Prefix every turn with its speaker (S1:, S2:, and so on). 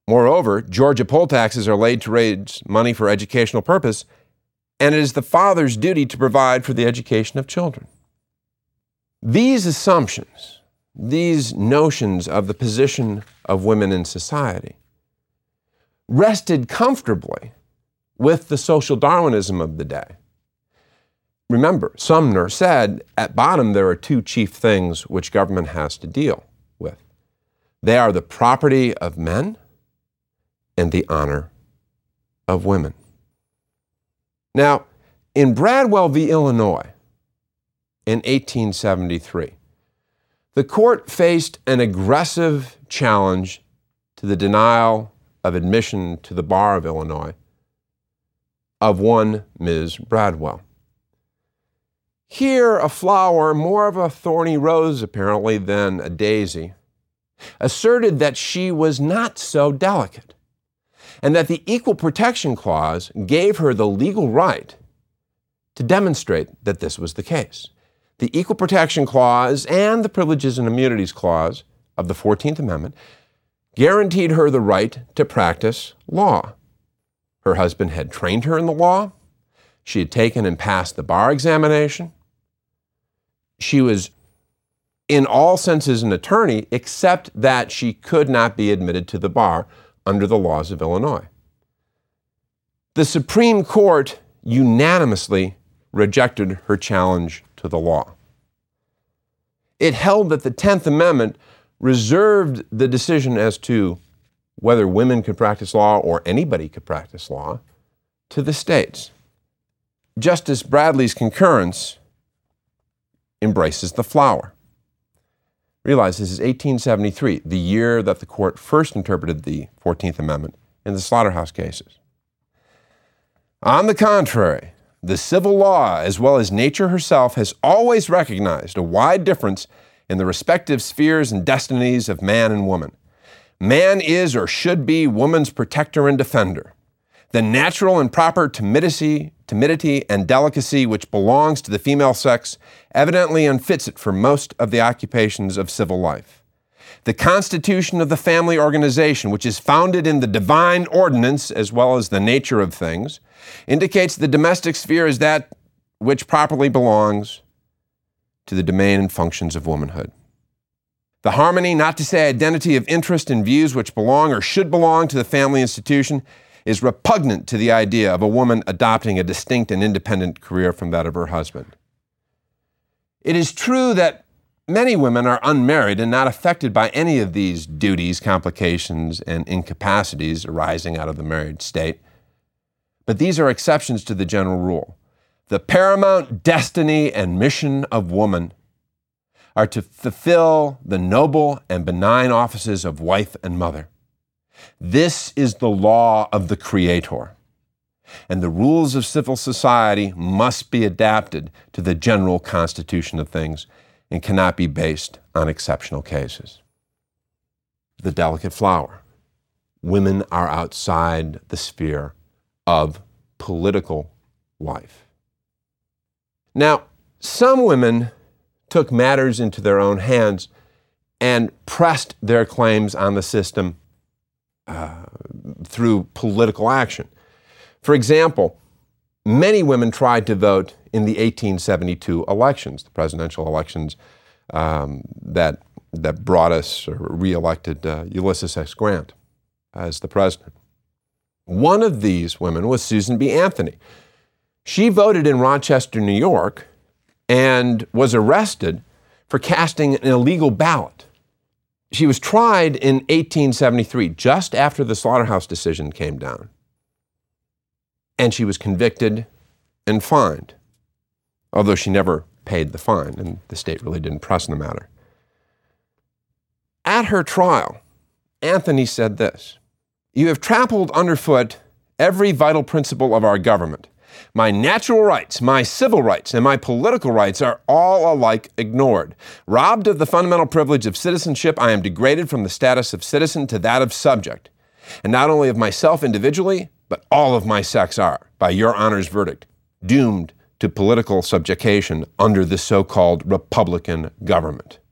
S1: Moreover, Georgia poll taxes are laid to raise money for educational purpose, and it is the father's duty to provide for the education of children. These assumptions, these notions of the position of women in society, rested comfortably with the social Darwinism of the day. Remember, Sumner said, at bottom there are two chief things which government has to deal with. They are the property of men and the honor of women. Now, in Bradwell v. Illinois in 1873, the court faced an aggressive challenge to the denial of admission to the bar of Illinois of one Ms. Bradwell. Here, a flower, more of a thorny rose apparently than a daisy, asserted that she was not so delicate, and that the Equal Protection Clause gave her the legal right to demonstrate that this was the case. The Equal Protection Clause and the Privileges and Immunities Clause of the 14th Amendment guaranteed her the right to practice law. Her husband had trained her in the law. She had taken and passed the bar examination. She was in all senses an attorney, except that she could not be admitted to the bar under the laws of Illinois. The Supreme Court unanimously rejected her challenge to the law. It held that the 10th Amendment reserved the decision as to whether women could practice law or anybody could practice law to the states. Justice Bradley's concurrence embraces the flower. Realize this is 1873, the year that the court first interpreted the 14th Amendment in the slaughterhouse cases. On the contrary, the civil law, as well as nature herself, has always recognized a wide difference in the respective spheres and destinies of man and woman. Man is or should be woman's protector and defender. The natural and proper timidity and delicacy which belongs to the female sex evidently unfits it for most of the occupations of civil life. The constitution of the family organization, which is founded in the divine ordinance as well as the nature of things, indicates the domestic sphere as that which properly belongs to the domain and functions of womanhood. The harmony, not to say identity, of interest and views which belong or should belong to the family institution is repugnant to the idea of a woman adopting a distinct and independent career from that of her husband. It is true that many women are unmarried and not affected by any of these duties, complications, and incapacities arising out of the married state, but these are exceptions to the general rule. The paramount destiny and mission of woman are to fulfill the noble and benign offices of wife and mother. This is the law of the Creator, and the rules of civil society must be adapted to the general constitution of things and cannot be based on exceptional cases. The delicate flower. Women are outside the sphere of political life. Now, some women took matters into their own hands and pressed their claims on the system through political action. For example, many women tried to vote in the 1872 elections, the presidential elections that brought us or re-elected Ulysses S. Grant as the president. One of these women was Susan B. Anthony. She voted in Rochester, New York, and was arrested for casting an illegal ballot. She was tried in 1873, just after the slaughterhouse decision came down. And she was convicted and fined, although she never paid the fine, and the state really didn't press on the matter. At her trial, Anthony said this: "You have trampled underfoot every vital principle of our government. My natural rights, my civil rights, and my political rights are all alike ignored. Robbed of the fundamental privilege of citizenship, I am degraded from the status of citizen to that of subject. And not only of myself individually, but all of my sex are, by your honor's verdict, doomed to political subjugation under the so-called Republican government."